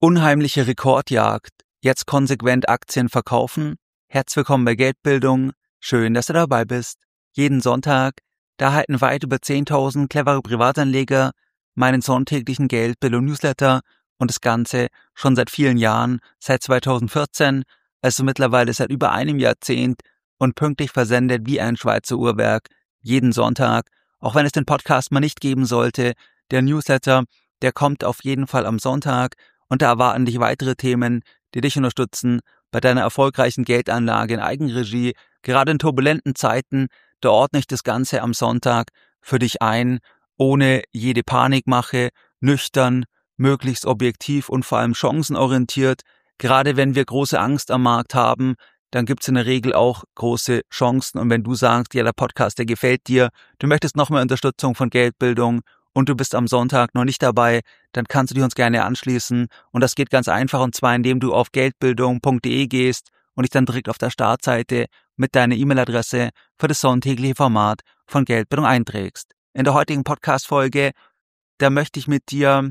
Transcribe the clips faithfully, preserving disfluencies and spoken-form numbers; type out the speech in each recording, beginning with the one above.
Unheimliche Rekordjagd. Jetzt konsequent Aktien verkaufen. Herzlich willkommen bei Geldbildung. Schön, dass du dabei bist. Jeden Sonntag, da erhalten weit über zehntausend clevere Privatanleger meinen sonntäglichen Geldbildung-Newsletter und das Ganze schon seit vielen Jahren, seit zweitausendvierzehn, also mittlerweile seit über einem Jahrzehnt und pünktlich versendet wie ein Schweizer Uhrwerk. Jeden Sonntag, auch wenn es den Podcast mal nicht geben sollte, der Newsletter, der kommt auf jeden Fall am Sonntag. Und da erwarten dich weitere Themen, die dich unterstützen bei deiner erfolgreichen Geldanlage in Eigenregie. Gerade in turbulenten Zeiten, da ordne ich das Ganze am Sonntag für dich ein, ohne jede Panikmache, nüchtern, möglichst objektiv und vor allem chancenorientiert. Gerade wenn wir große Angst am Markt haben, dann gibt es in der Regel auch große Chancen. Und wenn du sagst, ja, der Podcast, der gefällt dir, du möchtest noch mehr Unterstützung von Geldbildung und du bist am Sonntag noch nicht dabei, dann kannst du dich uns gerne anschließen. Und das geht ganz einfach, und zwar indem du auf geldbildung punkt de gehst und dich dann direkt auf der Startseite mit deiner E-Mail-Adresse für das sonntägliche Format von Geldbildung einträgst. In der heutigen Podcast-Folge, da möchte ich mit dir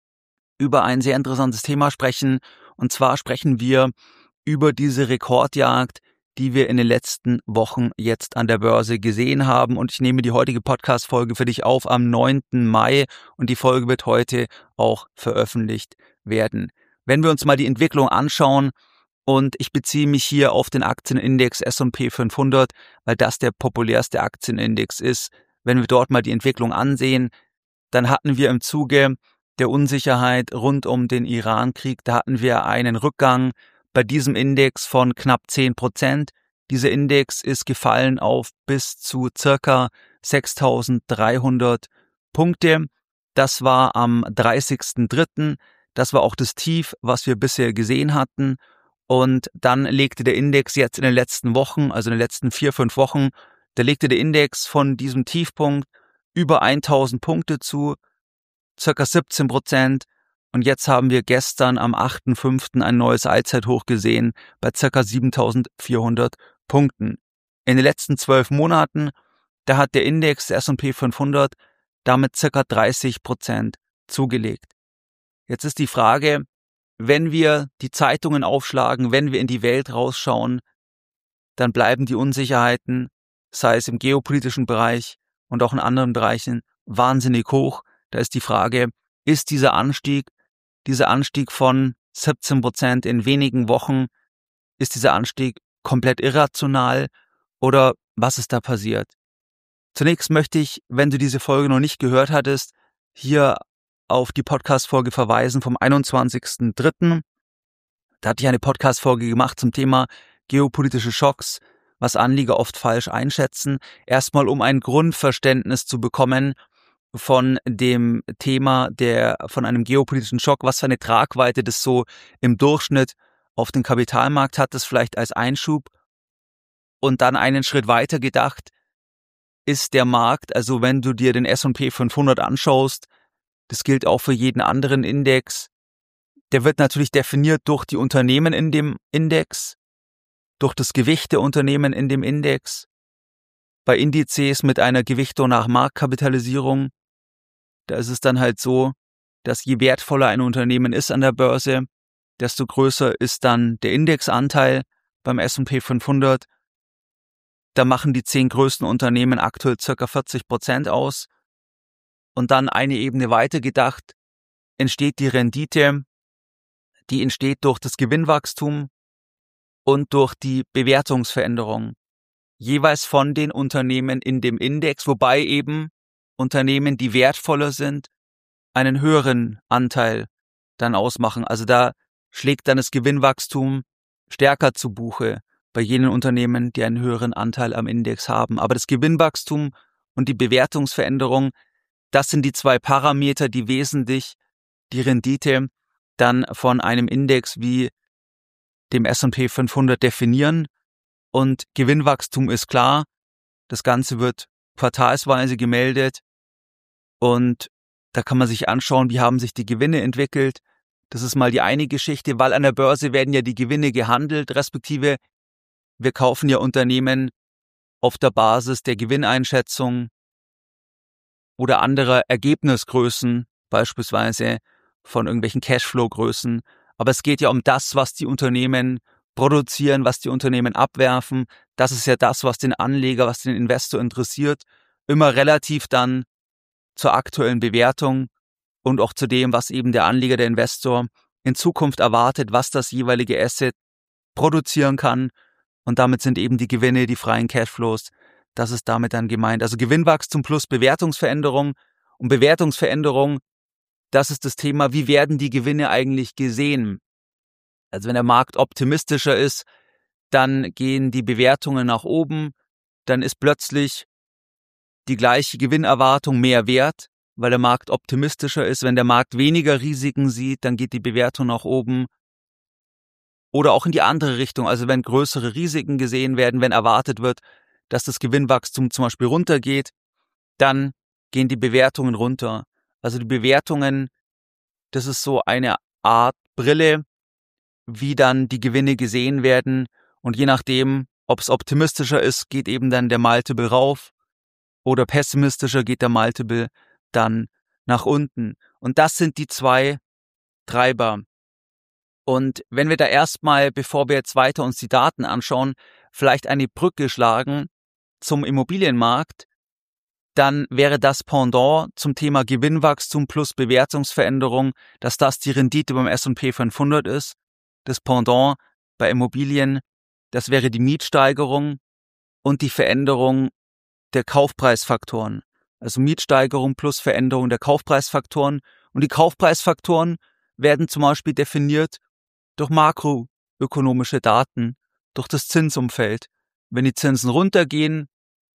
über ein sehr interessantes Thema sprechen. Und zwar sprechen wir über diese Rekordjagd, die wir in den letzten Wochen jetzt an der Börse gesehen haben. Und ich nehme die heutige Podcast-Folge für dich auf am neunten Mai und die Folge wird heute auch veröffentlicht werden. Wenn wir uns mal die Entwicklung anschauen, und ich beziehe mich hier auf den Aktienindex S und P fünfhundert, weil das der populärste Aktienindex ist. Wenn wir dort mal die Entwicklung ansehen, dann hatten wir im Zuge der Unsicherheit rund um den Iran-Krieg, da hatten wir einen Rückgang bei diesem Index von knapp zehn Prozent. Dieser Index ist gefallen auf bis zu circa sechstausenddreihundert Punkte. Das war am dreißigsten dritten Das war auch das Tief, was wir bisher gesehen hatten. Und dann legte der Index jetzt in den letzten Wochen, also in den letzten vier, fünf Wochen, da legte der Index von diesem Tiefpunkt über tausend Punkte zu, circa siebzehn Prozent. Und jetzt haben wir gestern am achten fünften ein neues Allzeithoch gesehen bei ca. siebentausendvierhundert Punkten. In den letzten zwölf Monaten, da hat der Index S und P fünfhundert damit ca. dreißig Prozent zugelegt. Jetzt ist die Frage, wenn wir die Zeitungen aufschlagen, wenn wir in die Welt rausschauen, dann bleiben die Unsicherheiten, sei es im geopolitischen Bereich und auch in anderen Bereichen, wahnsinnig hoch. Da ist die Frage, ist dieser Anstieg Dieser Anstieg von siebzehn Prozent in wenigen Wochen, ist dieser Anstieg komplett irrational oder was ist da passiert? Zunächst möchte ich, wenn du diese Folge noch nicht gehört hattest, hier auf die Podcast-Folge verweisen vom einundzwanzigsten dritten Da hatte ich eine Podcast-Folge gemacht zum Thema geopolitische Schocks, was Anleger oft falsch einschätzen. Erstmal, um ein Grundverständnis zu bekommen von dem Thema der, von einem geopolitischen Schock, was für eine Tragweite das so im Durchschnitt auf den Kapitalmarkt hat, das vielleicht als Einschub. Und dann einen Schritt weiter gedacht, ist der Markt, also wenn du dir den S und P fünfhundert anschaust, das gilt auch für jeden anderen Index, der wird natürlich definiert durch die Unternehmen in dem Index, durch das Gewicht der Unternehmen in dem Index, bei Indizes mit einer Gewichtung nach Marktkapitalisierung. Da ist es dann halt so, dass je wertvoller ein Unternehmen ist an der Börse, desto größer ist dann der Indexanteil beim S und P fünfhundert. Da machen die zehn größten Unternehmen aktuell ca. vierzig Prozent aus. Und dann eine Ebene weiter gedacht, entsteht die Rendite, die entsteht durch das Gewinnwachstum und durch die Bewertungsveränderung, jeweils von den Unternehmen in dem Index, wobei eben Unternehmen, die wertvoller sind, einen höheren Anteil dann ausmachen. Also da schlägt dann das Gewinnwachstum stärker zu Buche bei jenen Unternehmen, die einen höheren Anteil am Index haben. Aber das Gewinnwachstum und die Bewertungsveränderung, das sind die zwei Parameter, die wesentlich die Rendite dann von einem Index wie dem S und P fünfhundert definieren. Und Gewinnwachstum ist klar, das Ganze wird quartalsweise gemeldet und da kann man sich anschauen, wie haben sich die Gewinne entwickelt. Das ist mal die eine Geschichte, weil an der Börse werden ja die Gewinne gehandelt, respektive wir kaufen ja Unternehmen auf der Basis der Gewinneinschätzung oder anderer Ergebnisgrößen, beispielsweise von irgendwelchen Cashflow-Größen. Aber es geht ja um das, was die Unternehmen produzieren, was die Unternehmen abwerfen. Das ist ja das, was den Anleger, was den Investor interessiert. Immer relativ dann zur aktuellen Bewertung und auch zu dem, was eben der Anleger, der Investor in Zukunft erwartet, was das jeweilige Asset produzieren kann. Und damit sind eben die Gewinne, die freien Cashflows, das ist damit dann gemeint. Also Gewinnwachstum plus Bewertungsveränderung. Und Bewertungsveränderung, das ist das Thema, wie werden die Gewinne eigentlich gesehen? Also wenn der Markt optimistischer ist, dann gehen die Bewertungen nach oben, dann ist plötzlich die gleiche Gewinnerwartung mehr wert, weil der Markt optimistischer ist. Wenn der Markt weniger Risiken sieht, dann geht die Bewertung nach oben. Oder auch in die andere Richtung, also wenn größere Risiken gesehen werden, wenn erwartet wird, dass das Gewinnwachstum zum Beispiel runtergeht, dann gehen die Bewertungen runter. Also die Bewertungen, das ist so eine Art Brille, wie dann die Gewinne gesehen werden. Und je nachdem, ob es optimistischer ist, geht eben dann der Multiple rauf oder pessimistischer geht der Multiple dann nach unten. Und das sind die zwei Treiber. Und wenn wir da erstmal, bevor wir jetzt weiter uns die Daten anschauen, vielleicht eine Brücke schlagen zum Immobilienmarkt, dann wäre das Pendant zum Thema Gewinnwachstum plus Bewertungsveränderung, dass das die Rendite beim S und P fünfhundert ist. Das Pendant bei Immobilien, das wäre die Mietsteigerung und die Veränderung der Kaufpreisfaktoren. Also Mietsteigerung plus Veränderung der Kaufpreisfaktoren. Und die Kaufpreisfaktoren werden zum Beispiel definiert durch makroökonomische Daten, durch das Zinsumfeld. Wenn die Zinsen runtergehen,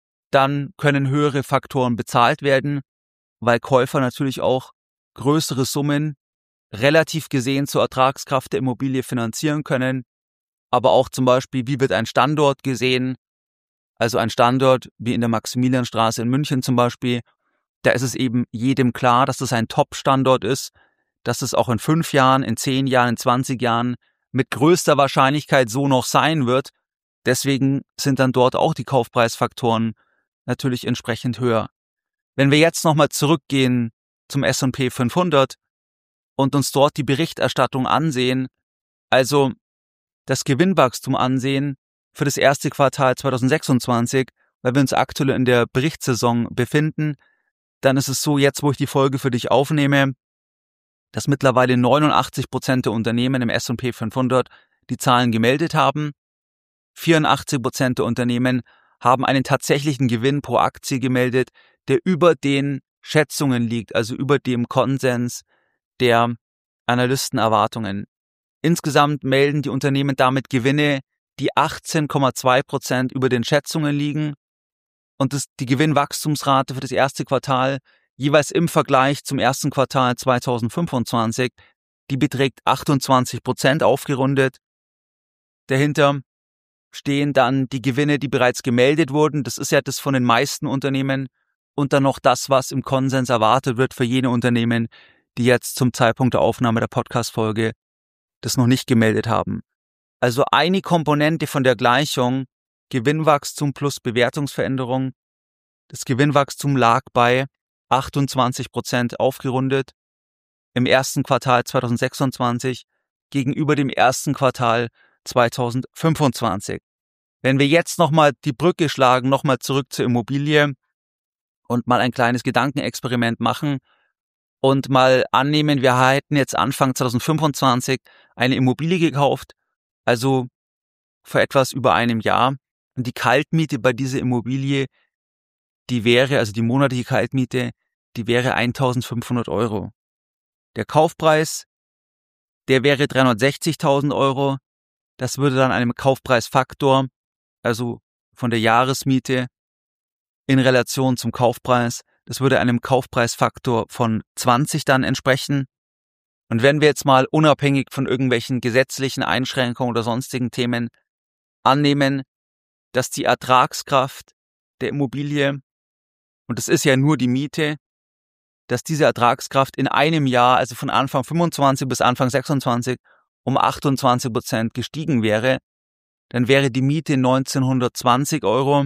dann können höhere Faktoren bezahlt werden, weil Käufer natürlich auch größere Summen relativ gesehen zur Ertragskraft der Immobilie finanzieren können. Aber auch zum Beispiel, wie wird ein Standort gesehen? Also ein Standort wie in der Maximilianstraße in München zum Beispiel, da ist es eben jedem klar, dass das ein Top-Standort ist, dass es auch in fünf Jahren, in zehn Jahren, in zwanzig Jahren mit größter Wahrscheinlichkeit so noch sein wird. Deswegen sind dann dort auch die Kaufpreisfaktoren natürlich entsprechend höher. Wenn wir jetzt nochmal zurückgehen zum S und P fünfhundert und uns dort die Berichterstattung ansehen, also das Gewinnwachstum ansehen für das erste Quartal zweitausendsechsundzwanzig, weil wir uns aktuell in der Berichtssaison befinden, dann ist es so, jetzt wo ich die Folge für dich aufnehme, dass mittlerweile neunundachtzig Prozent der Unternehmen im S und P fünfhundert die Zahlen gemeldet haben. vierundachtzig Prozent der Unternehmen haben einen tatsächlichen Gewinn pro Aktie gemeldet, der über den Schätzungen liegt, also über dem Konsens der Analystenerwartungen. Insgesamt melden die Unternehmen damit Gewinne, die achtzehn Komma zwei Prozent über den Schätzungen liegen und das, die Gewinnwachstumsrate für das erste Quartal jeweils im Vergleich zum ersten Quartal zweitausendfünfundzwanzig, die beträgt achtundzwanzig Prozent aufgerundet. Dahinter stehen dann die Gewinne, die bereits gemeldet wurden. Das ist ja das von den meisten Unternehmen. Und dann noch das, was im Konsens erwartet wird für jene Unternehmen, die jetzt zum Zeitpunkt der Aufnahme der Podcast-Folge das noch nicht gemeldet haben. Also eine Komponente von der Gleichung Gewinnwachstum plus Bewertungsveränderung. Das Gewinnwachstum lag bei achtundzwanzig Prozent aufgerundet im ersten Quartal zweitausendsechsundzwanzig gegenüber dem ersten Quartal zweitausendfünfundzwanzig. Wenn wir jetzt nochmal die Brücke schlagen, nochmal zurück zur Immobilie und mal ein kleines Gedankenexperiment machen und mal annehmen, wir hätten jetzt Anfang zweitausendfünfundzwanzig eine Immobilie gekauft, also vor etwas über einem Jahr. Und die Kaltmiete bei dieser Immobilie, die wäre, also die monatliche Kaltmiete, die wäre eintausendfünfhundert Euro. Der Kaufpreis, der wäre dreihundertsechzigtausend Euro. Das würde dann einem Kaufpreisfaktor, also von der Jahresmiete in Relation zum Kaufpreis, das würde einem Kaufpreisfaktor von zwanzig dann entsprechen. Und wenn wir jetzt mal unabhängig von irgendwelchen gesetzlichen Einschränkungen oder sonstigen Themen annehmen, dass die Ertragskraft der Immobilie, und das ist ja nur die Miete, dass diese Ertragskraft in einem Jahr, also von Anfang fünfundzwanzig bis Anfang sechsundzwanzig, um achtundzwanzig Prozent gestiegen wäre, dann wäre die Miete neunzehnhundertzwanzig Euro.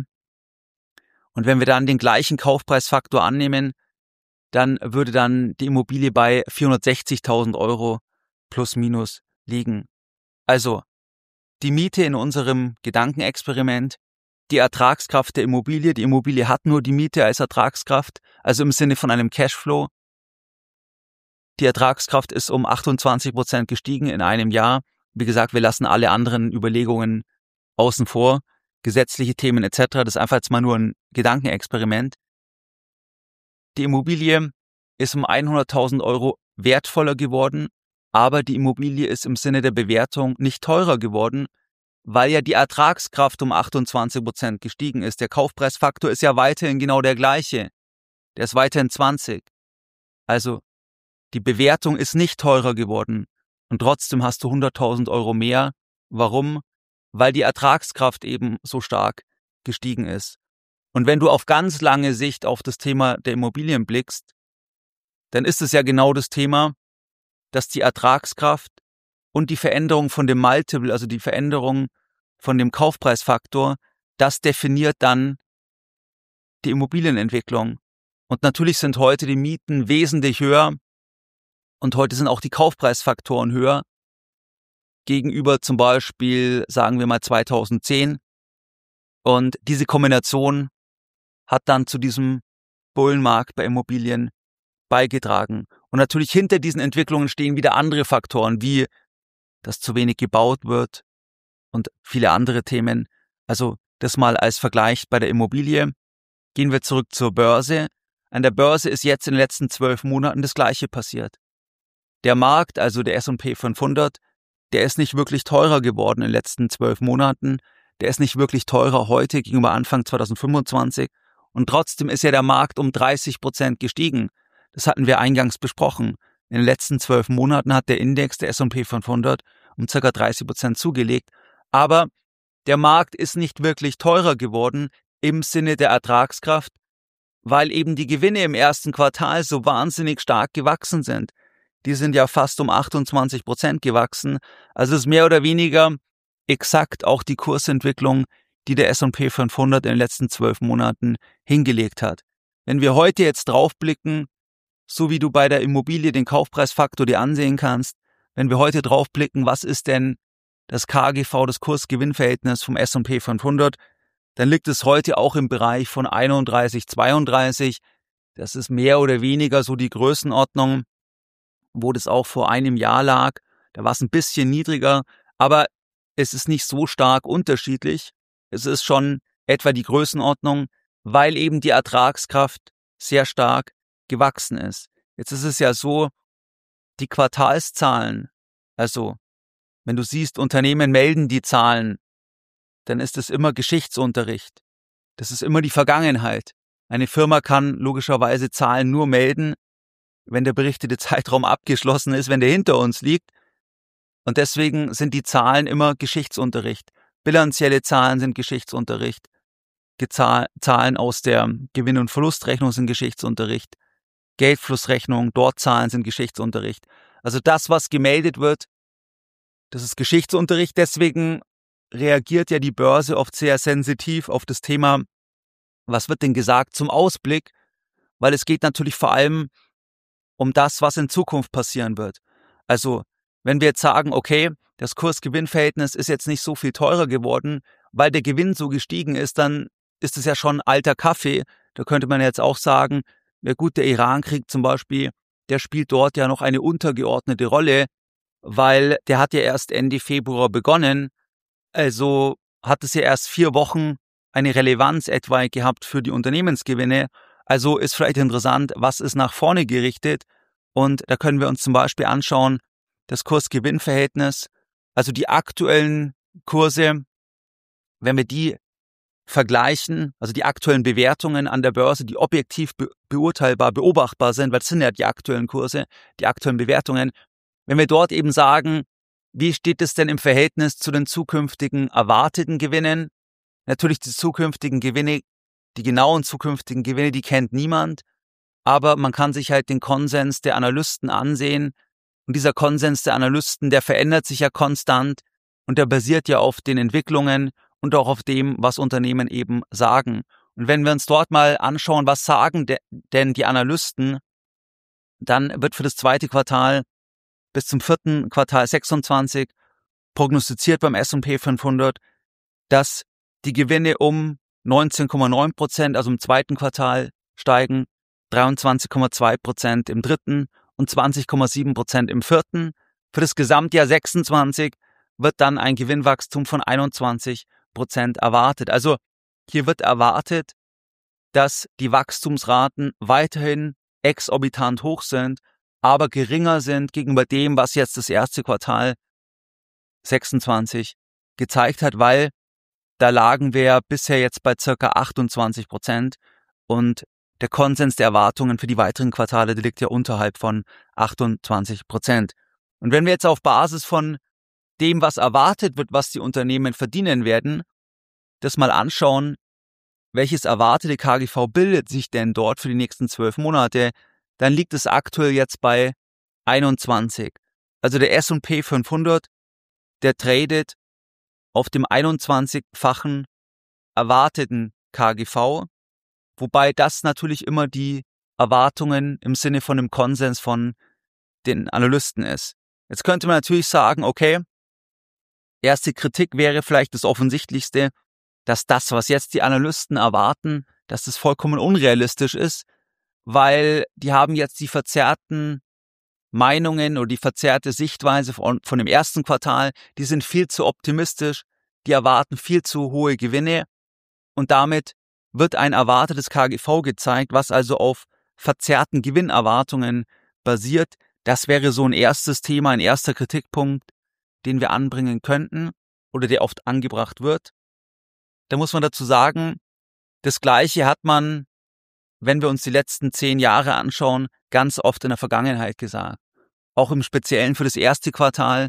Und wenn wir dann den gleichen Kaufpreisfaktor annehmen, dann würde dann die Immobilie bei vierhundertsechzigtausend Euro plus minus liegen. Also die Miete in unserem Gedankenexperiment, die Ertragskraft der Immobilie, die Immobilie hat nur die Miete als Ertragskraft, also im Sinne von einem Cashflow. Die Ertragskraft ist um achtundzwanzig Prozent gestiegen in einem Jahr. Wie gesagt, wir lassen alle anderen Überlegungen außen vor, gesetzliche Themen et cetera. Das ist einfach jetzt mal nur ein Gedankenexperiment. Die Immobilie ist um hunderttausend Euro wertvoller geworden, aber die Immobilie ist im Sinne der Bewertung nicht teurer geworden, weil ja die Ertragskraft um achtundzwanzig Prozent gestiegen ist. Der Kaufpreisfaktor ist ja weiterhin genau der gleiche. Der ist weiterhin zwanzig. Also die Bewertung ist nicht teurer geworden und trotzdem hast du hunderttausend Euro mehr. Warum? Weil die Ertragskraft eben so stark gestiegen ist. Und wenn du auf ganz lange Sicht auf das Thema der Immobilien blickst, dann ist es ja genau das Thema, dass die Ertragskraft und die Veränderung von dem Multiple, also die Veränderung von dem Kaufpreisfaktor, das definiert dann die Immobilienentwicklung. Und natürlich sind heute die Mieten wesentlich höher und heute sind auch die Kaufpreisfaktoren höher gegenüber zum Beispiel, sagen wir mal zweitausendzehn. Und diese Kombination hat dann zu diesem Bullenmarkt bei Immobilien beigetragen. Und natürlich hinter diesen Entwicklungen stehen wieder andere Faktoren, wie dass zu wenig gebaut wird und viele andere Themen. Also das mal als Vergleich bei der Immobilie. Gehen wir zurück zur Börse. An der Börse ist jetzt in den letzten zwölf Monaten das Gleiche passiert. Der Markt, also der S und P fünfhundert, der ist nicht wirklich teurer geworden in den letzten zwölf Monaten. Der ist nicht wirklich teurer heute gegenüber Anfang zweitausendfünfundzwanzig. Und trotzdem ist ja der Markt um dreißig Prozent gestiegen. Das hatten wir eingangs besprochen. In den letzten zwölf Monaten hat der Index, der S und P fünfhundert, um ca. dreißig Prozent zugelegt. Aber der Markt ist nicht wirklich teurer geworden im Sinne der Ertragskraft, weil eben die Gewinne im ersten Quartal so wahnsinnig stark gewachsen sind. Die sind ja fast um achtundzwanzig Prozent gewachsen. Also ist mehr oder weniger exakt auch die Kursentwicklung, die der S und P fünfhundert in den letzten zwölf Monaten hingelegt hat. Wenn wir heute jetzt draufblicken, so wie du bei der Immobilie den Kaufpreisfaktor dir ansehen kannst, wenn wir heute draufblicken, was ist denn das K G V, das Kurs-Gewinn-Verhältnis vom S und P fünfhundert, dann liegt es heute auch im Bereich von einunddreißig, zweiunddreißig. Das ist mehr oder weniger so die Größenordnung, wo das auch vor einem Jahr lag. Da war es ein bisschen niedriger, aber es ist nicht so stark unterschiedlich. Es ist schon etwa die Größenordnung, weil eben die Ertragskraft sehr stark gewachsen ist. Jetzt ist es ja so, die Quartalszahlen, also wenn du siehst, Unternehmen melden die Zahlen, dann ist es immer Geschichtsunterricht. Das ist immer die Vergangenheit. Eine Firma kann logischerweise Zahlen nur melden, wenn der berichtete Zeitraum abgeschlossen ist, wenn der hinter uns liegt. Und deswegen sind die Zahlen immer Geschichtsunterricht. Bilanzielle Zahlen sind Geschichtsunterricht. Gezahl- Zahlen aus der Gewinn- und Verlustrechnung sind Geschichtsunterricht. Geldflussrechnung, dort Zahlen sind Geschichtsunterricht. Also das, was gemeldet wird, das ist Geschichtsunterricht. Deswegen reagiert ja die Börse oft sehr sensitiv auf das Thema, was wird denn gesagt zum Ausblick, weil es geht natürlich vor allem um das, was in Zukunft passieren wird. Also wenn wir jetzt sagen, okay, das Kurs-Gewinn-Verhältnis ist jetzt nicht so viel teurer geworden, weil der Gewinn so gestiegen ist, dann ist es ja schon alter Kaffee. Da könnte man jetzt auch sagen, ja gut, der Irankrieg zum Beispiel, der spielt dort ja noch eine untergeordnete Rolle, weil der hat ja erst Ende Februar begonnen. Also hat es ja erst vier Wochen eine Relevanz etwa gehabt für die Unternehmensgewinne. Also ist vielleicht interessant, was ist nach vorne gerichtet. Und da können wir uns zum Beispiel anschauen, das Kurs-Gewinn-Verhältnis, also die aktuellen Kurse, wenn wir die vergleichen, also die aktuellen Bewertungen an der Börse, die objektiv be- beurteilbar, beobachtbar sind, weil das sind ja die aktuellen Kurse, die aktuellen Bewertungen. Wenn wir dort eben sagen, wie steht es denn im Verhältnis zu den zukünftigen erwarteten Gewinnen? Natürlich die zukünftigen Gewinne, die genauen zukünftigen Gewinne, die kennt niemand, aber man kann sich halt den Konsens der Analysten ansehen und dieser Konsens der Analysten, der verändert sich ja konstant und der basiert ja auf den Entwicklungen und auch auf dem, was Unternehmen eben sagen. Und wenn wir uns dort mal anschauen, was sagen de- denn die Analysten, dann wird für das zweite Quartal bis zum vierten Quartal sechsundzwanzig prognostiziert beim S und P fünfhundert, dass die Gewinne um neunzehn Komma neun Prozent, also im zweiten Quartal, steigen, dreiundzwanzig Komma zwei Prozent im dritten und zwanzig Komma sieben Prozent im vierten. Für das Gesamtjahr sechsundzwanzig wird dann ein Gewinnwachstum von einundzwanzig Prozent erwartet. Also hier wird erwartet, dass die Wachstumsraten weiterhin exorbitant hoch sind, aber geringer sind gegenüber dem, was jetzt das erste Quartal sechsundzwanzig gezeigt hat, weil da lagen wir bisher jetzt bei circa achtundzwanzig Prozent und der Konsens der Erwartungen für die weiteren Quartale, der liegt ja unterhalb von achtundzwanzig Prozent. Und wenn wir jetzt auf Basis von dem, was erwartet wird, was die Unternehmen verdienen werden, das mal anschauen, welches erwartete K G V bildet sich denn dort für die nächsten zwölf Monate, dann liegt es aktuell jetzt bei einundzwanzig. Also der S und P fünfhundert, der tradet auf dem einundzwanzig-fachen erwarteten K G V, wobei das natürlich immer die Erwartungen im Sinne von dem Konsens von den Analysten ist. Jetzt könnte man natürlich sagen, okay, erste Kritik wäre vielleicht das Offensichtlichste, dass das, was jetzt die Analysten erwarten, dass das vollkommen unrealistisch ist, weil die haben jetzt die verzerrten Meinungen oder die verzerrte Sichtweise von, von dem ersten Quartal, die sind viel zu optimistisch, die erwarten viel zu hohe Gewinne und damit wird ein erwartetes K G V gezeigt, was also auf verzerrten Gewinnerwartungen basiert. Das wäre so ein erstes Thema, ein erster Kritikpunkt, den wir anbringen könnten oder der oft angebracht wird. Da muss man dazu sagen, das Gleiche hat man, wenn wir uns die letzten zehn Jahre anschauen, ganz oft in der Vergangenheit gesagt. Auch im Speziellen für das erste Quartal,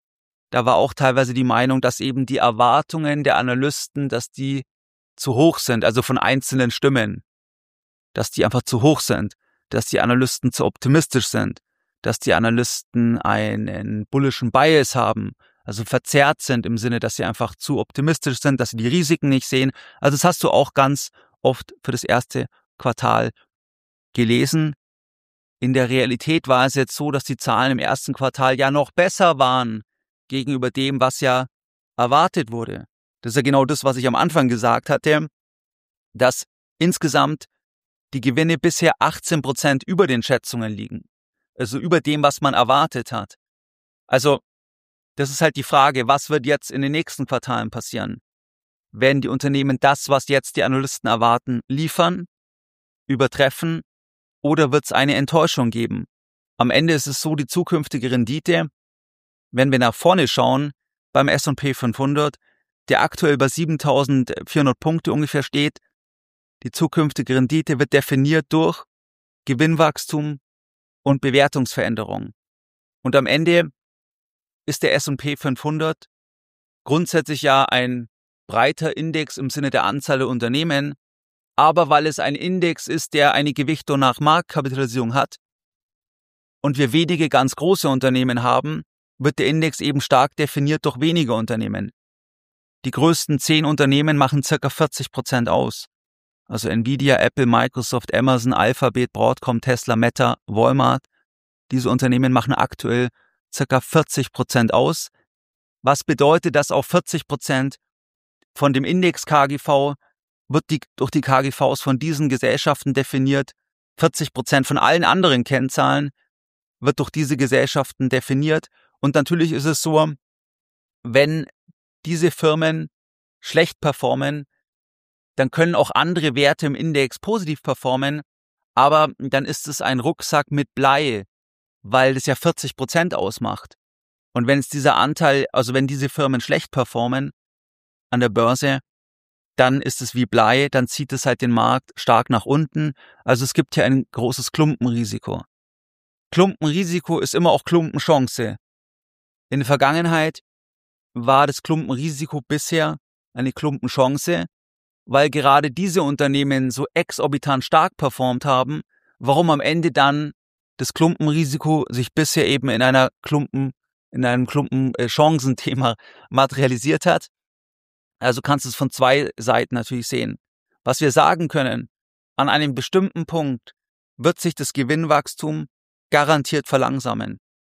da war auch teilweise die Meinung, dass eben die Erwartungen der Analysten, dass die zu hoch sind, also von einzelnen Stimmen, dass die einfach zu hoch sind, dass die Analysten zu optimistisch sind, dass die Analysten einen bullischen Bias haben, also verzerrt sind im Sinne, dass sie einfach zu optimistisch sind, dass sie die Risiken nicht sehen. Also das hast du auch ganz oft für das erste Quartal gelesen. In der Realität war es jetzt so, dass die Zahlen im ersten Quartal ja noch besser waren gegenüber dem, was ja erwartet wurde. Das ist ja genau das, was ich am Anfang gesagt hatte, dass insgesamt die Gewinne bisher achtzehn Prozent über den Schätzungen liegen. Also über dem, was man erwartet hat. Also das ist halt die Frage, was wird jetzt in den nächsten Quartalen passieren? Werden die Unternehmen das, was jetzt die Analysten erwarten, liefern, übertreffen oder wird es eine Enttäuschung geben? Am Ende ist es so, die zukünftige Rendite, wenn wir nach vorne schauen, beim S und P fünfhundert, der aktuell bei siebentausendvierhundert Punkte ungefähr steht, die zukünftige Rendite wird definiert durch Gewinnwachstum und Bewertungsveränderung. Und am Ende ist der S und P fünfhundert grundsätzlich ja ein breiter Index im Sinne der Anzahl der Unternehmen, aber weil es ein Index ist, der eine Gewichtung nach Marktkapitalisierung hat und wir wenige ganz große Unternehmen haben, wird der Index eben stark definiert durch wenige Unternehmen. Die größten zehn Unternehmen machen ca. vierzig Prozent aus. Also Nvidia, Apple, Microsoft, Amazon, Alphabet, Broadcom, Tesla, Meta, Walmart. Diese Unternehmen machen aktuell ca. vierzig Prozent aus. Was bedeutet, dass auch vierzig Prozent von dem Index K G V wird die, durch die K G Vs von diesen Gesellschaften definiert. vierzig Prozent von allen anderen Kennzahlen wird durch diese Gesellschaften definiert. Und natürlich ist es so, wenn diese Firmen schlecht performen, dann können auch andere Werte im Index positiv performen, aber dann ist es ein Rucksack mit Blei, weil das ja vierzig Prozent ausmacht. Und wenn es dieser Anteil, also wenn diese Firmen schlecht performen an der Börse, dann ist es wie Blei, dann zieht es halt den Markt stark nach unten. Also es gibt hier ein großes Klumpenrisiko. Klumpenrisiko ist immer auch Klumpenchance. In der Vergangenheit war das Klumpenrisiko bisher eine Klumpenchance, weil gerade diese Unternehmen so exorbitant stark performt haben, warum am Ende dann das Klumpenrisiko sich bisher eben in einer Klumpen, in einem Klumpenchancenthema materialisiert hat. Also kannst du es von zwei Seiten natürlich sehen. Was wir sagen können, an einem bestimmten Punkt wird sich das Gewinnwachstum garantiert verlangsamen.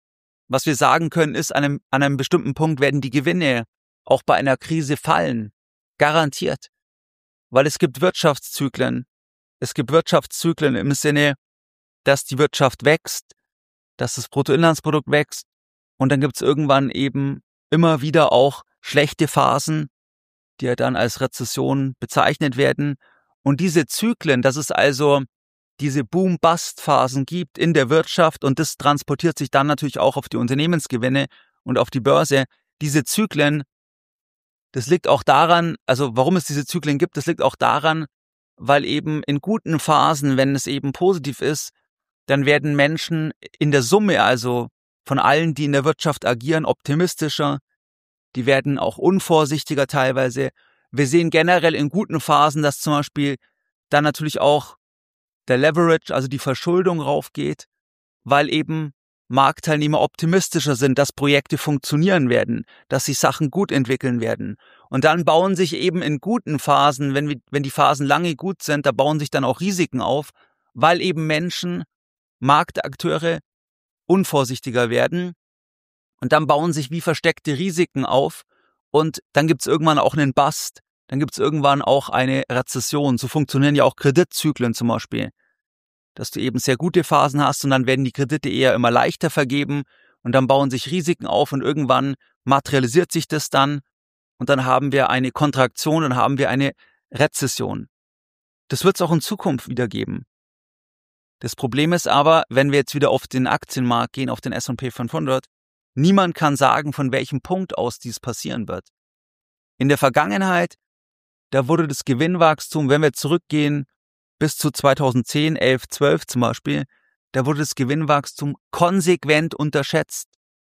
was wir sagen können, ist, an einem, an einem bestimmten Punkt werden die Gewinne auch bei einer Krise fallen. Garantiert. Weil es gibt Wirtschaftszyklen. Es gibt Wirtschaftszyklen im Sinne, dass die Wirtschaft wächst, dass das Bruttoinlandsprodukt wächst und dann gibt es irgendwann eben immer wieder auch schlechte Phasen, die ja dann als Rezession bezeichnet werden. Und diese Zyklen, dass es also diese Boom-Bust-Phasen gibt in der Wirtschaft und das transportiert sich dann natürlich auch auf die Unternehmensgewinne und auf die Börse. Diese Zyklen, das liegt auch daran, also warum es diese Zyklen gibt, das liegt auch daran, weil eben in guten Phasen, wenn es eben positiv ist, dann werden Menschen in der Summe, also von allen, die in der Wirtschaft agieren, optimistischer. Die werden auch unvorsichtiger teilweise. Wir sehen generell in guten Phasen, dass zum Beispiel dann natürlich auch der Leverage, also die Verschuldung raufgeht, weil eben Marktteilnehmer optimistischer sind, dass Projekte funktionieren werden, dass sich Sachen gut entwickeln werden. Und dann bauen sich eben in guten Phasen, wenn, wir, wenn die Phasen lange gut sind, da bauen sich dann auch Risiken auf, weil eben Menschen, Marktakteure unvorsichtiger werden. Und dann bauen sich wie versteckte Risiken auf und dann gibt es irgendwann auch einen Bust, dann gibt es irgendwann auch eine Rezession. So funktionieren ja auch Kreditzyklen zum Beispiel, dass du eben sehr gute Phasen hast und dann werden die Kredite eher immer leichter vergeben und dann bauen sich Risiken auf und irgendwann materialisiert sich das dann und dann haben wir eine Kontraktion, dann haben wir eine Rezession. Das wird es auch in Zukunft wieder geben. Das Problem ist aber, wenn wir jetzt wieder auf den Aktienmarkt gehen, auf den S und P fünfhundert, niemand kann sagen, von welchem Punkt aus dies passieren wird. In der Vergangenheit, da wurde das Gewinnwachstum, wenn wir zurückgehen bis zu zweitausendzehn, elf, zwölf zum Beispiel, da wurde das Gewinnwachstum konsequent unterschätzt.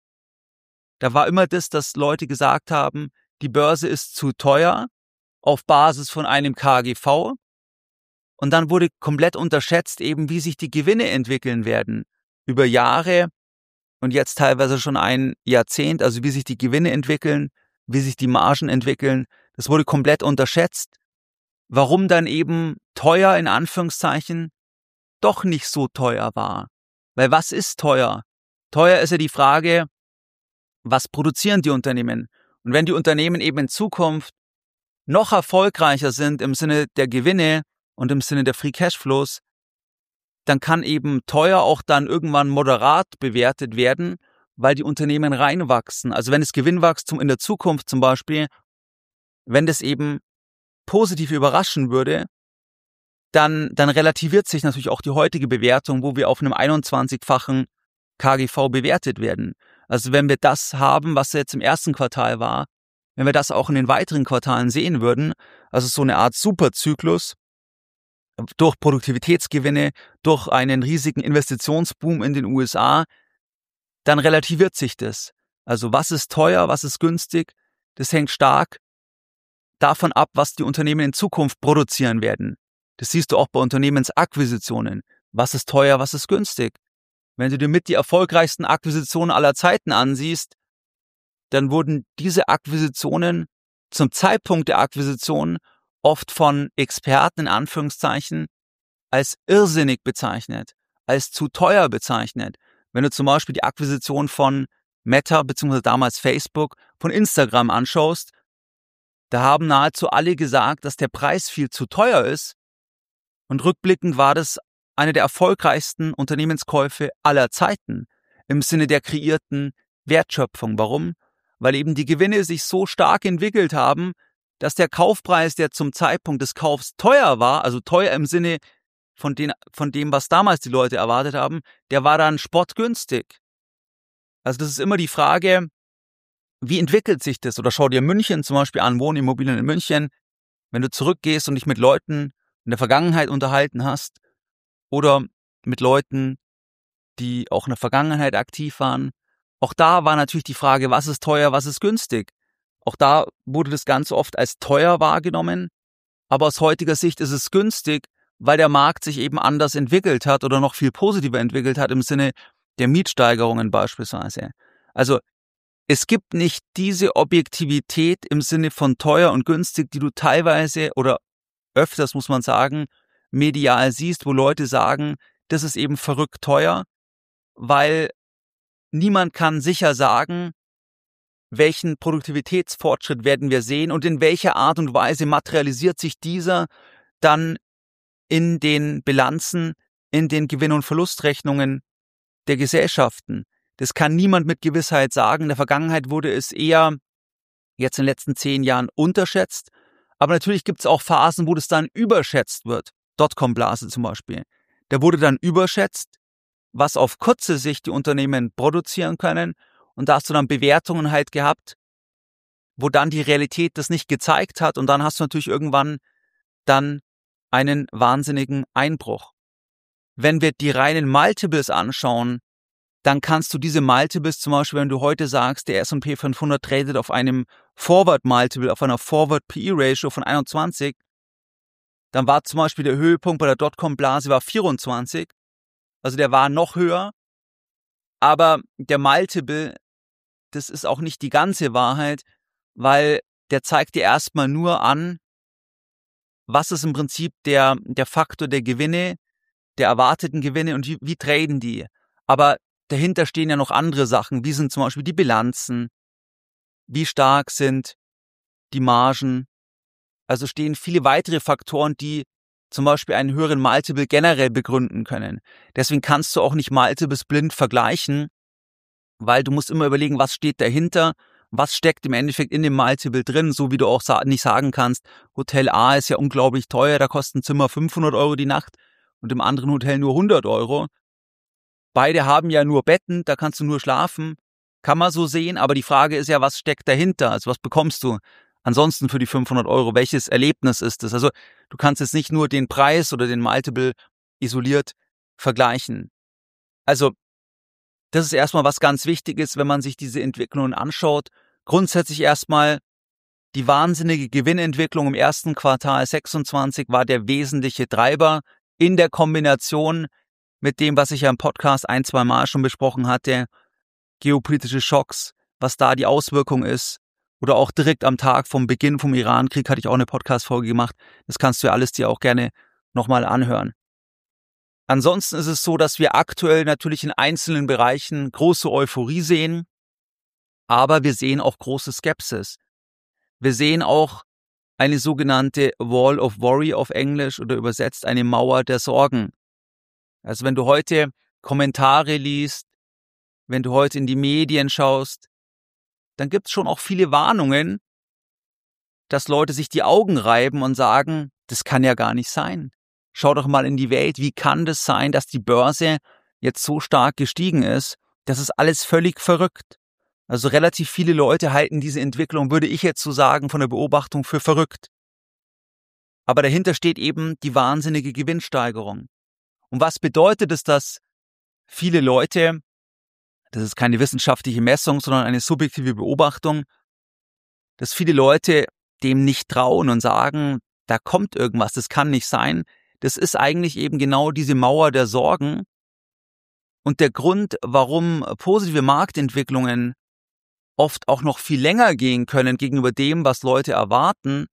Da war immer das, dass Leute gesagt haben, die Börse ist zu teuer auf Basis von einem K G V. Und dann wurde komplett unterschätzt, eben wie sich die Gewinne entwickeln werden über Jahre und jetzt teilweise schon ein Jahrzehnt, also wie sich die Gewinne entwickeln, wie sich die Margen entwickeln. Das wurde komplett unterschätzt. Warum dann eben teuer in Anführungszeichen doch nicht so teuer war. Weil was ist teuer? Teuer ist ja die Frage, was produzieren die Unternehmen? Und wenn die Unternehmen eben in Zukunft noch erfolgreicher sind im Sinne der Gewinne und im Sinne der Free Cashflows, dann kann eben teuer auch dann irgendwann moderat bewertet werden, weil die Unternehmen reinwachsen. Also wenn das Gewinnwachstum in der Zukunft zum Beispiel, wenn das eben positiv überraschen würde, dann, dann relativiert sich natürlich auch die heutige Bewertung, wo wir auf einem einundzwanzigfachen K G V bewertet werden. Also wenn wir das haben, was jetzt im ersten Quartal war, wenn wir das auch in den weiteren Quartalen sehen würden, also so eine Art Superzyklus, durch Produktivitätsgewinne, durch einen riesigen Investitionsboom in den U S A, dann relativiert sich das. Also was ist teuer, was ist günstig, das hängt stark davon ab, was die Unternehmen in Zukunft produzieren werden. Das siehst du auch bei Unternehmensakquisitionen. Was ist teuer, was ist günstig? Wenn du dir mit die erfolgreichsten Akquisitionen aller Zeiten ansiehst, dann wurden diese Akquisitionen zum Zeitpunkt der Akquisition oft von Experten in Anführungszeichen als irrsinnig bezeichnet, als zu teuer bezeichnet. Wenn du zum Beispiel die Akquisition von Meta bzw. damals Facebook von Instagram anschaust, da haben nahezu alle gesagt, dass der Preis viel zu teuer ist und rückblickend war das eine der erfolgreichsten Unternehmenskäufe aller Zeiten im Sinne der kreierten Wertschöpfung. Warum? Weil eben die Gewinne sich so stark entwickelt haben, dass der Kaufpreis, der zum Zeitpunkt des Kaufs teuer war, also teuer im Sinne von, den, von dem, was damals die Leute erwartet haben, der war dann spottgünstig. Also das ist immer die Frage, wie entwickelt sich das? Oder schau dir München zum Beispiel an, Wohnimmobilien in München. Wenn du zurückgehst und dich mit Leuten in der Vergangenheit unterhalten hast oder mit Leuten, die auch in der Vergangenheit aktiv waren, auch da war natürlich die Frage, was ist teuer, was ist günstig? Auch da wurde das ganz oft als teuer wahrgenommen, aber aus heutiger Sicht ist es günstig, weil der Markt sich eben anders entwickelt hat oder noch viel positiver entwickelt hat im Sinne der Mietsteigerungen beispielsweise. Also es gibt nicht diese Objektivität im Sinne von teuer und günstig, die du teilweise oder öfters, muss man sagen, medial siehst, wo Leute sagen, das ist eben verrückt teuer, weil niemand kann sicher sagen, welchen Produktivitätsfortschritt werden wir sehen und in welcher Art und Weise materialisiert sich dieser dann in den Bilanzen, in den Gewinn- und Verlustrechnungen der Gesellschaften. Das kann niemand mit Gewissheit sagen. In der Vergangenheit wurde es eher jetzt in den letzten zehn Jahren unterschätzt. Aber natürlich gibt es auch Phasen, wo das dann überschätzt wird. Dotcom-Blase zum Beispiel. Da wurde dann überschätzt, was auf kurze Sicht die Unternehmen produzieren können. Und da hast du dann Bewertungen halt gehabt, wo dann die Realität das nicht gezeigt hat. Und dann hast du natürlich irgendwann dann einen wahnsinnigen Einbruch. Wenn wir die reinen Multiples anschauen, dann kannst du diese Multiples zum Beispiel, wenn du heute sagst, der S und P fünfhundert tradet auf einem Forward Multiple, auf einer Forward P E Ratio von einundzwanzig, dann war zum Beispiel der Höhepunkt bei der Dotcom-Blase war vierundzwanzig, also der war noch höher, aber der Multiple, das ist auch nicht die ganze Wahrheit, weil der zeigt dir erstmal nur an, was ist im Prinzip der, der Faktor der Gewinne, der erwarteten Gewinne und wie, wie traden die. Aber dahinter stehen ja noch andere Sachen, wie sind zum Beispiel die Bilanzen, wie stark sind die Margen. Also stehen viele weitere Faktoren, die zum Beispiel einen höheren Multiple generell begründen können. Deswegen kannst du auch nicht Multiples blind vergleichen, weil du musst immer überlegen, was steht dahinter, was steckt im Endeffekt in dem Multiple drin, so wie du auch nicht sagen kannst, Hotel A ist ja unglaublich teuer, da kosten Zimmer fünfhundert Euro die Nacht und im anderen Hotel nur hundert Euro. Beide haben ja nur Betten, da kannst du nur schlafen, kann man so sehen, aber die Frage ist ja, was steckt dahinter, also was bekommst du ansonsten für die fünfhundert Euro, welches Erlebnis ist es? Also du kannst jetzt nicht nur den Preis oder den Multiple isoliert vergleichen. Also das ist erstmal was ganz Wichtiges, wenn man sich diese Entwicklungen anschaut. Grundsätzlich erstmal die wahnsinnige Gewinnentwicklung im ersten Quartal sechsundzwanzig war der wesentliche Treiber in der Kombination mit dem, was ich ja im Podcast ein, zwei Mal schon besprochen hatte, geopolitische Schocks, was da die Auswirkung ist. Oder auch direkt am Tag vom Beginn vom Iran-Krieg hatte ich auch eine Podcast-Folge gemacht. Das kannst du ja alles dir auch gerne nochmal anhören. Ansonsten ist es so, dass wir aktuell natürlich in einzelnen Bereichen große Euphorie sehen, aber wir sehen auch große Skepsis. Wir sehen auch eine sogenannte Wall of Worry auf Englisch oder übersetzt eine Mauer der Sorgen. Also wenn du heute Kommentare liest, wenn du heute in die Medien schaust, dann gibt es schon auch viele Warnungen, dass Leute sich die Augen reiben und sagen, das kann ja gar nicht sein. Schau doch mal in die Welt, wie kann das sein, dass die Börse jetzt so stark gestiegen ist? Das ist alles völlig verrückt. Also relativ viele Leute halten diese Entwicklung, würde ich jetzt so sagen, von der Beobachtung für verrückt. Aber dahinter steht eben die wahnsinnige Gewinnsteigerung. Und was bedeutet es, dass viele Leute, das ist keine wissenschaftliche Messung, sondern eine subjektive Beobachtung, dass viele Leute dem nicht trauen und sagen, da kommt irgendwas, das kann nicht sein. Das ist eigentlich eben genau diese Mauer der Sorgen. Und der Grund, warum positive Marktentwicklungen oft auch noch viel länger gehen können gegenüber dem, was Leute erwarten,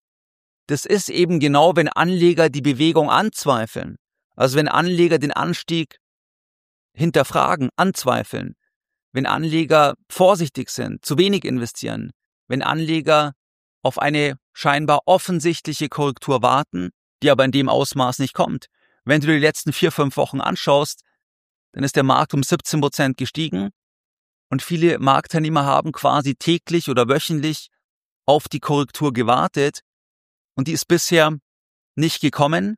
das ist eben genau, wenn Anleger die Bewegung anzweifeln. Also wenn Anleger den Anstieg hinterfragen, anzweifeln. Wenn Anleger vorsichtig sind, zu wenig investieren. Wenn Anleger auf eine scheinbar offensichtliche Korrektur warten, die aber in dem Ausmaß nicht kommt. Wenn du dir die letzten vier, fünf Wochen anschaust, dann ist der Markt um siebzehn Prozent gestiegen und viele Marktteilnehmer haben quasi täglich oder wöchentlich auf die Korrektur gewartet und die ist bisher nicht gekommen.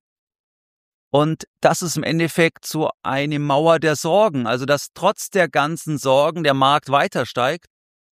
Und das ist im Endeffekt so eine Mauer der Sorgen, also dass trotz der ganzen Sorgen der Markt weiter steigt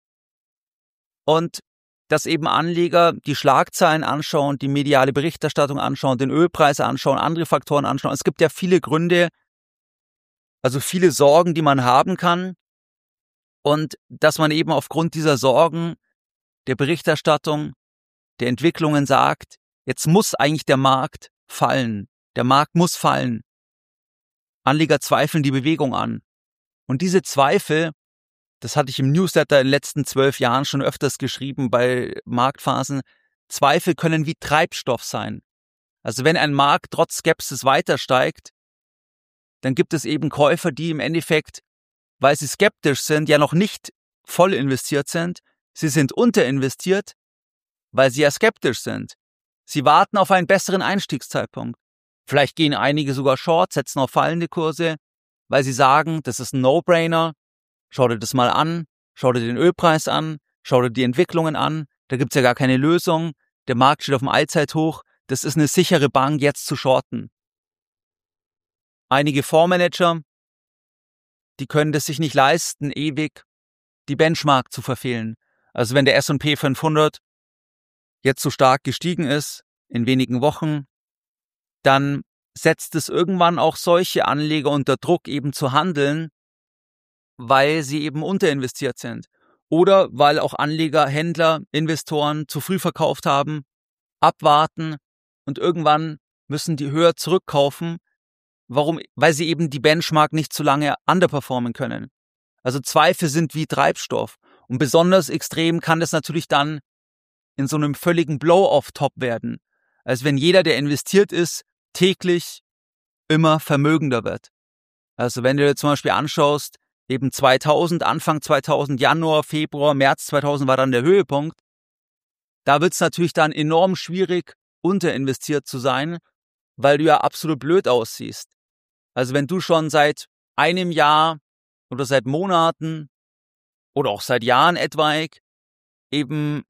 und dass eben Anleger die Schlagzeilen anschauen, die mediale Berichterstattung anschauen, den Ölpreis anschauen, andere Faktoren anschauen. Es gibt ja viele Gründe, also viele Sorgen, die man haben kann und dass man eben aufgrund dieser Sorgen, der Berichterstattung, der Entwicklungen sagt, jetzt muss eigentlich der Markt fallen. Der Markt muss fallen. Anleger zweifeln die Bewegung an. Und diese Zweifel, das hatte ich im Newsletter in den letzten zwölf Jahren schon öfters geschrieben bei Marktphasen, Zweifel können wie Treibstoff sein. Also wenn ein Markt trotz Skepsis weiter steigt, dann gibt es eben Käufer, die im Endeffekt weil sie skeptisch sind, ja noch nicht voll investiert sind. Sie sind unterinvestiert, weil sie ja skeptisch sind. Sie warten auf einen besseren Einstiegszeitpunkt. Vielleicht gehen einige sogar short, setzen auf fallende Kurse, weil sie sagen, das ist ein No-Brainer. Schau dir das mal an, schau dir den Ölpreis an, schau dir die Entwicklungen an. Da gibt's ja gar keine Lösung. Der Markt steht auf dem Allzeithoch. Das ist eine sichere Bank, jetzt zu shorten. Einige Fondsmanager, die können das sich nicht leisten, ewig die Benchmark zu verfehlen. Also wenn der S und P fünfhundert jetzt so stark gestiegen ist, in wenigen Wochen, dann setzt es irgendwann auch solche Anleger unter Druck, eben zu handeln, weil sie eben unterinvestiert sind. Oder weil auch Anleger, Händler, Investoren zu früh verkauft haben, abwarten und irgendwann müssen die höher zurückkaufen. Warum? Weil sie eben die Benchmark nicht zu lange underperformen können. Also Zweifel sind wie Treibstoff. Und besonders extrem kann das natürlich dann in so einem völligen Blow-off-Top werden. Als wenn jeder, der investiert ist, täglich immer vermögender wird. Also wenn du dir zum Beispiel anschaust, eben zweitausend, Anfang zweitausend, Januar, Februar, März zweitausend war dann der Höhepunkt, da wird es natürlich dann enorm schwierig, unterinvestiert zu sein, weil du ja absolut blöd aussiehst. Also wenn du schon seit einem Jahr oder seit Monaten oder auch seit Jahren etwaig eben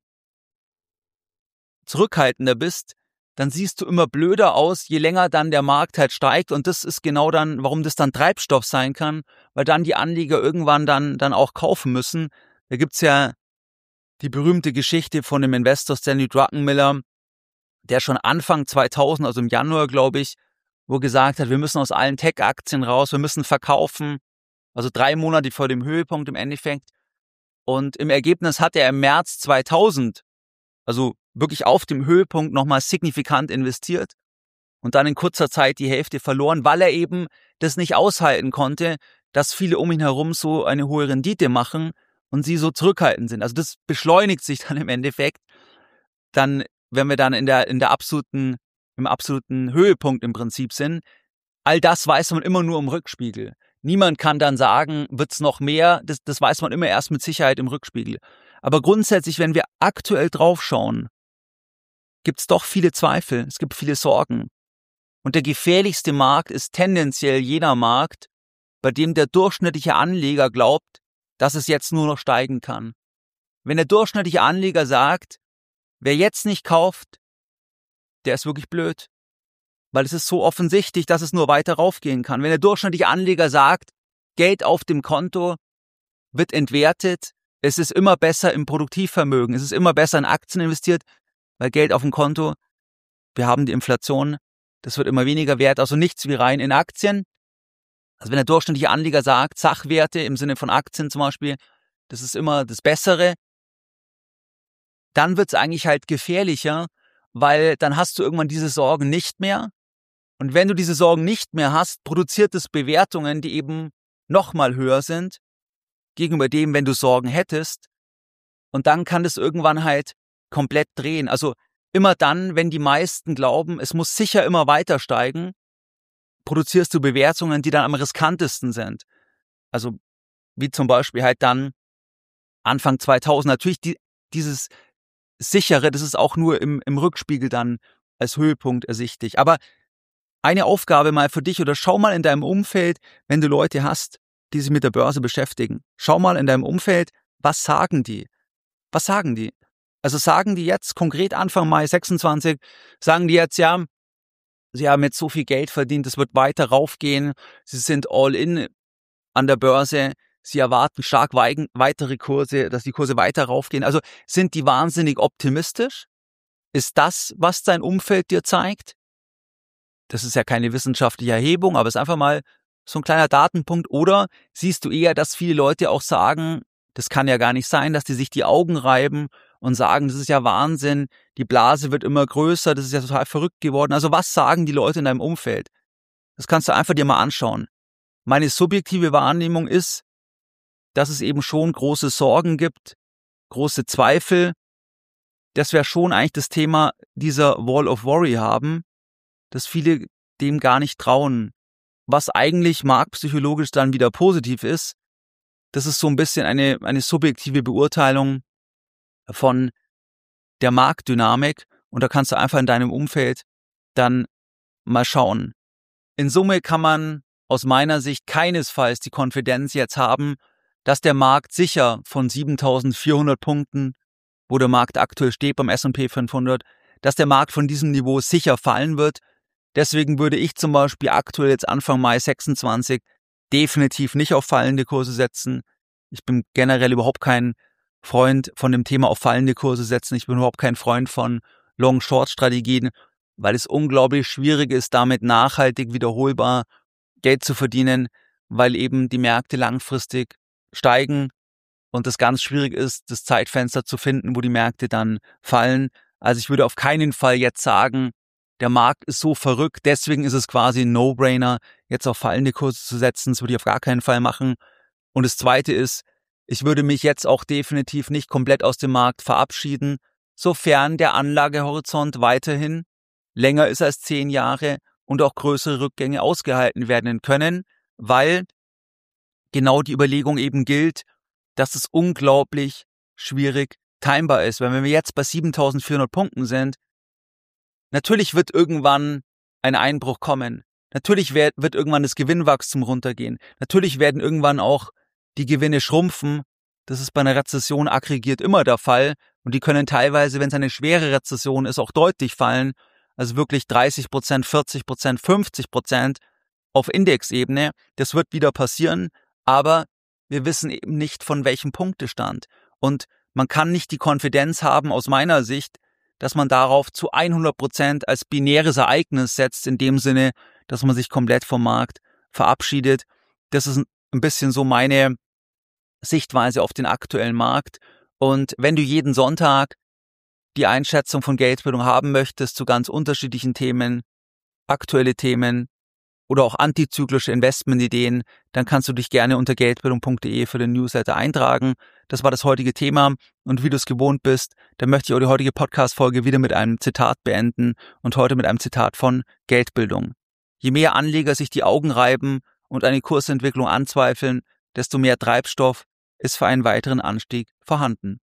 zurückhaltender bist, dann siehst du immer blöder aus, je länger dann der Markt halt steigt. Und das ist genau dann, warum das dann Treibstoff sein kann, weil dann die Anleger irgendwann dann, dann auch kaufen müssen. Da gibt's ja die berühmte Geschichte von dem Investor Stanley Druckenmiller, der schon Anfang zweitausend, also im Januar, glaube ich, wo gesagt hat, wir müssen aus allen Tech-Aktien raus, wir müssen verkaufen. Also drei Monate vor dem Höhepunkt im Endeffekt. Und im Ergebnis hat er im März zweitausend, also wirklich auf dem Höhepunkt, nochmal signifikant investiert und dann in kurzer Zeit die Hälfte verloren, weil er eben das nicht aushalten konnte, dass viele um ihn herum so eine hohe Rendite machen und sie so zurückhaltend sind. Also das beschleunigt sich dann im Endeffekt, dann, wenn wir dann in der, in der absoluten, im absoluten Höhepunkt im Prinzip sind. All das weiß man immer nur im Rückspiegel. Niemand kann dann sagen, wird's noch mehr, das, das weiß man immer erst mit Sicherheit im Rückspiegel. Aber grundsätzlich, wenn wir aktuell draufschauen, gibt's doch viele Zweifel, es gibt viele Sorgen. Und der gefährlichste Markt ist tendenziell jener Markt, bei dem der durchschnittliche Anleger glaubt, dass es jetzt nur noch steigen kann. Wenn der durchschnittliche Anleger sagt, wer jetzt nicht kauft, der ist wirklich blöd. Weil es ist so offensichtlich, dass es nur weiter raufgehen kann. Wenn der durchschnittliche Anleger sagt, Geld auf dem Konto wird entwertet, es ist immer besser im Produktivvermögen, es ist immer besser in Aktien investiert, weil Geld auf dem Konto, wir haben die Inflation, das wird immer weniger wert, also nichts wie rein in Aktien. Also wenn der durchschnittliche Anleger sagt, Sachwerte im Sinne von Aktien zum Beispiel, das ist immer das Bessere, dann wird es eigentlich halt gefährlicher, weil dann hast du irgendwann diese Sorgen nicht mehr. Und wenn du diese Sorgen nicht mehr hast, produziert es Bewertungen, die eben nochmal höher sind, gegenüber dem, wenn du Sorgen hättest. Und dann kann das irgendwann halt komplett drehen. Also immer dann, wenn die meisten glauben, es muss sicher immer weiter steigen, produzierst du Bewertungen, die dann am riskantesten sind. Also wie zum Beispiel halt dann Anfang zweitausend. Natürlich die, dieses sichere, das ist auch nur im, im Rückspiegel dann als Höhepunkt ersichtlich. Aber eine Aufgabe mal für dich oder schau mal in deinem Umfeld, wenn du Leute hast, die sich mit der Börse beschäftigen. Schau mal in deinem Umfeld, was sagen die? Was sagen die? Also sagen die jetzt konkret Anfang Mai sechsundzwanzig, sagen die jetzt, ja, sie haben jetzt so viel Geld verdient, es wird weiter raufgehen, sie sind all in an der Börse, sie erwarten stark weitere Kurse, dass die Kurse weiter raufgehen. Also sind die wahnsinnig optimistisch? Ist das, was dein Umfeld dir zeigt? Das ist ja keine wissenschaftliche Erhebung, aber es ist einfach mal so ein kleiner Datenpunkt. Oder siehst du eher, dass viele Leute auch sagen, das kann ja gar nicht sein, dass die sich die Augen reiben und sagen, das ist ja Wahnsinn, die Blase wird immer größer, das ist ja total verrückt geworden. Also was sagen die Leute in deinem Umfeld? Das kannst du einfach dir mal anschauen. Meine subjektive Wahrnehmung ist, dass es eben schon große Sorgen gibt, große Zweifel, dass wir schon eigentlich das Thema dieser Wall of Worry haben, dass viele dem gar nicht trauen, was eigentlich marktpsychologisch dann wieder positiv ist, das ist so ein bisschen eine, eine subjektive Beurteilung von der Marktdynamik und da kannst du einfach in deinem Umfeld dann mal schauen. In Summe kann man aus meiner Sicht keinesfalls die Konfidenz jetzt haben, dass der Markt sicher von siebentausendvierhundert Punkten, wo der Markt aktuell steht beim S und P fünfhundert, dass der Markt von diesem Niveau sicher fallen wird. Deswegen würde ich zum Beispiel aktuell jetzt Anfang Mai sechsundzwanzig definitiv nicht auf fallende Kurse setzen. Ich bin generell überhaupt kein Freund von dem Thema auf fallende Kurse setzen. Ich bin überhaupt kein Freund von Long-Short-Strategien, weil es unglaublich schwierig ist, damit nachhaltig wiederholbar Geld zu verdienen, weil eben die Märkte langfristig steigen und es ganz schwierig ist, das Zeitfenster zu finden, wo die Märkte dann fallen. Also ich würde auf keinen Fall jetzt sagen, der Markt ist so verrückt, deswegen ist es quasi ein No-Brainer, jetzt auf fallende Kurse zu setzen. Das würde ich auf gar keinen Fall machen. Und das Zweite ist, ich würde mich jetzt auch definitiv nicht komplett aus dem Markt verabschieden, sofern der Anlagehorizont weiterhin länger ist als zehn Jahre und auch größere Rückgänge ausgehalten werden können, weil genau die Überlegung eben gilt, dass es unglaublich schwierig timbar ist. Weil wenn wir jetzt bei siebentausendvierhundert Punkten sind, natürlich wird irgendwann ein Einbruch kommen. Natürlich wird, wird irgendwann das Gewinnwachstum runtergehen. Natürlich werden irgendwann auch die Gewinne schrumpfen. Das ist bei einer Rezession aggregiert immer der Fall. Und die können teilweise, wenn es eine schwere Rezession ist, auch deutlich fallen. Also wirklich dreißig Prozent, vierzig Prozent, fünfzig Prozent auf Indexebene. Das wird wieder passieren. Aber wir wissen eben nicht, von welchem Punktestand. Und man kann nicht die Konfidenz haben, aus meiner Sicht, dass man darauf zu hundert Prozent als binäres Ereignis setzt, in dem Sinne, dass man sich komplett vom Markt verabschiedet. Das ist ein bisschen so meine Sichtweise auf den aktuellen Markt. Und wenn du jeden Sonntag die Einschätzung von Geldbildung haben möchtest zu ganz unterschiedlichen Themen, aktuelle Themen oder auch antizyklische Investmentideen, dann kannst du dich gerne unter geldbildung punkt de für den Newsletter eintragen. Das war das heutige Thema und wie du es gewohnt bist, dann möchte ich auch die heutige Podcast-Folge wieder mit einem Zitat beenden und heute mit einem Zitat von Geldbildung. Je mehr Anleger sich die Augen reiben und eine Kursentwicklung anzweifeln, desto mehr Treibstoff ist für einen weiteren Anstieg vorhanden.